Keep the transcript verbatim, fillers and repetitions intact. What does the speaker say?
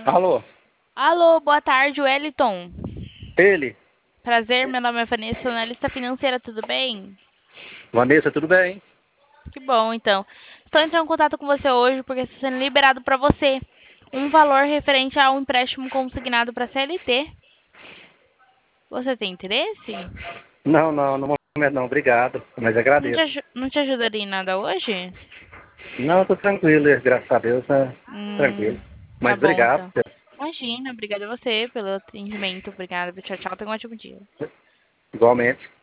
Alô, Alô, boa tarde, Wellington. ele? Prazer, meu nome é Vanessa, analista financeira, tudo bem? Vanessa, tudo bem? Que bom, então. Estou entrando em contato com você hoje porque está sendo liberado para você um valor referente a um empréstimo consignado para C L T. Você tem interesse? Não, não, no momento não, obrigado, mas Não te, agradeço. aju- não te ajudaria em nada hoje? Não, tô tranquilo, graças a Deus, né? Tranquilo. Hum, tá Mas bom, obrigado, então. Imagina, obrigada a você pelo atendimento. Obrigada, tchau, tchau, tenha um ótimo dia. igualmente.